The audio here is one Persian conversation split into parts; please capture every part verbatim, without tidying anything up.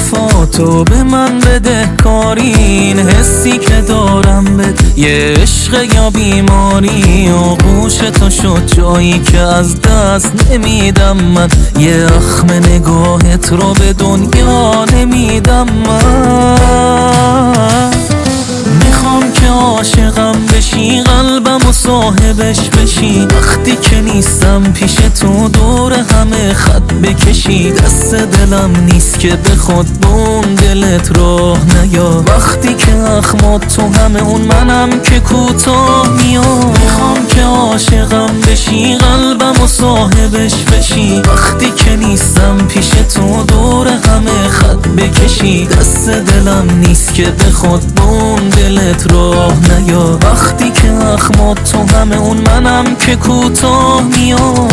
وفاتو به من بده کاری، این حسی که دارم بده یه عشق یا بیماری، آغوش تو شد جایی که از دست نمیدم من، یه اخم نگاهت رو به دنیا نمیدم من. میخوام که عاشقم بشی، قلبم و صاحبش بشی، وقتی که نیستم پیش تو دور همه خط بکشی، دست دلم نیست که به خود به اون دلت راه نیا، وقتی که اخمات تو همه اون منم که کوتاه میام. میخوام که عاشقم بشی، قلبم و صاحبش بشی، وقتی که نیستم پیش تو دور همه خط بکشی، دست دلم نیست که به خود به اون دلت راه نیا، وقتی که اخمات تو همه اون منم که کوتاه میام.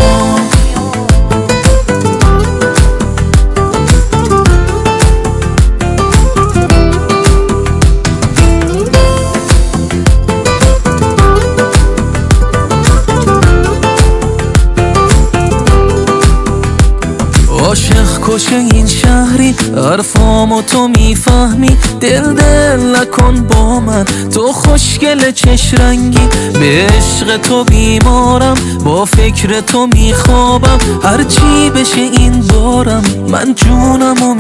عاشق کشه این شهری، حرفامو تو میفهمی، دل دل نکن با من، تو خوشگل چش رنگی، به عشق تو بیمارم، با فکر تو میخوابم، هرچی بشه این بارم من جونمو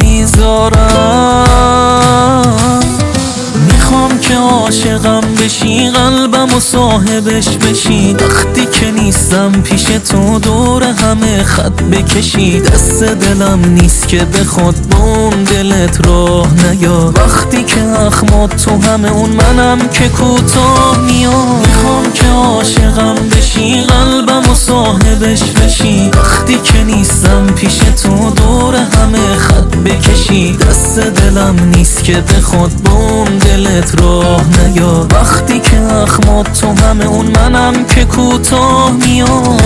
میذارم. میخوام که عاشقم بشی، قلبم و صاحبش بشی، وقتی که نیستم پیش تو دور همه خط بکشی، دست دلم نیست که به خود به اون دلت راه نیا، وقتی که اخمات تو همه اون منم که کوتاه میام. میخوام که عاشقم بشی، قلبم و صاحبش بشی، وقتی که نیستم پیش تو دور همه خط بکشی، دست دلم نیست که به خود به اون دلت راه نیا، وقتی که اخمات تو همه اون منم که کوتاه میام.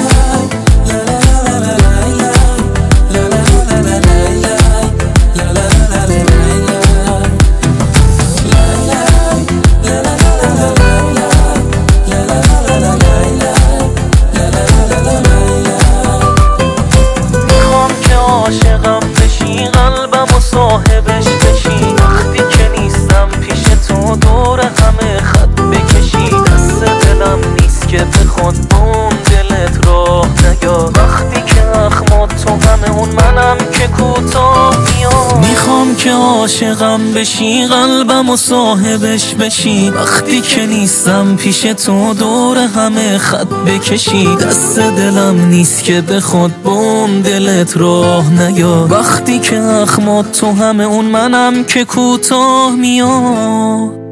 میخوام که عاشقم بشی، قلبم و صاحبش بشی، وقتی که نیستم پیش تو دور همه خط بکشی، دست دلم نیست که به خود به اون دلت راه نیا، وقتی که اخمات تو همه اون منم که کوتاه میام. میخوام که عاشقم بشی، قلبم و صاحبش بشی، وقتی که نیستم پیش تو دور همه خط بکشی، دست دلم نیست که به خود به اون دلت راه نیا، وقتی که اخمات تو همه اون منم که کوتاه میام.